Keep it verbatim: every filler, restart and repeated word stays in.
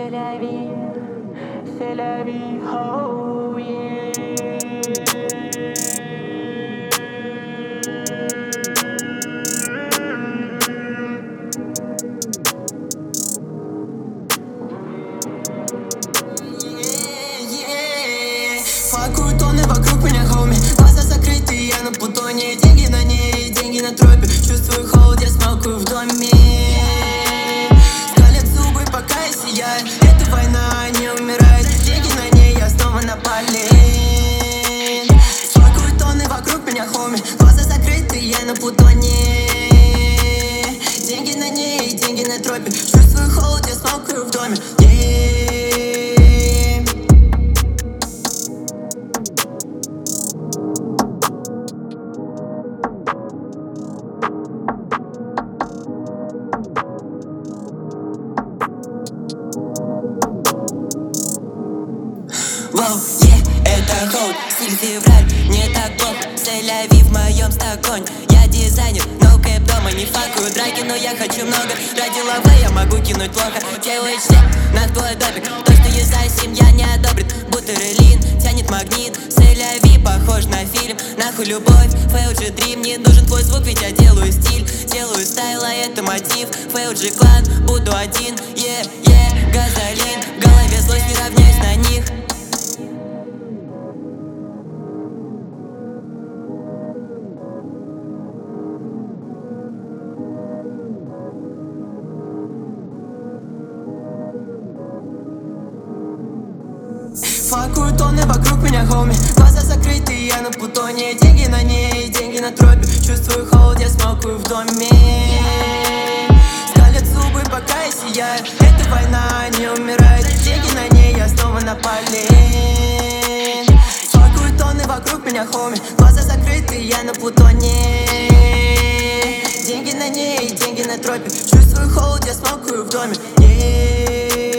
c'est la vie, c'est la vie, oh yeah. Факультоны вокруг меня, хоуми. Глаза закрыты, я на Плутоне. Деньги на ней, деньги на тропе. Чувствую холод, я смолкаю в доме. Скалят зубы, пока я сияю. Эта война не умирает. Деньги на ней, я снова на поле. Факультоны вокруг меня, хоуми. Глаза закрыты, я на Плутоне. Деньги на ней, деньги на тропе. Чувствую холод, я смолкаю в доме. Воу, yeah, это холод, стиль февраль, не так плохо. Сель-ля-ви в моем стаконе. Я дизайнер, но кэп дома. Не факую драки, но я хочу много. Ради лавы я могу кинуть плохо. Делаю член на твой допик. То, что я знаю, семья не одобрит. Бутерлин тянет магнит. Сель-ля-ви похож на фильм. Нахуй любовь, фэйлджи дрим. Не нужен твой звук, ведь я делаю стиль. Делаю стайл, а это мотив. Фэйлджи клан, буду один. Yeah, yeah, газолин. В голове злость, не равняюсь на них. Факультоны вокруг меня, хоуми. Глаза закрыты, я на Плутоне. Деньги на ней, деньги на тропе. Чувствую холод, я смолкаю в доме. Скалят зубы, пока я сияю. Эта война не умирает. Деньги на ней, я снова на поле. Факультоны вокруг меня, хоуми. Глаза закрыты, я на Плутоне. Деньги на ней, деньги на тропе. Чувствую холод, я смолкаю в доме. Yeah.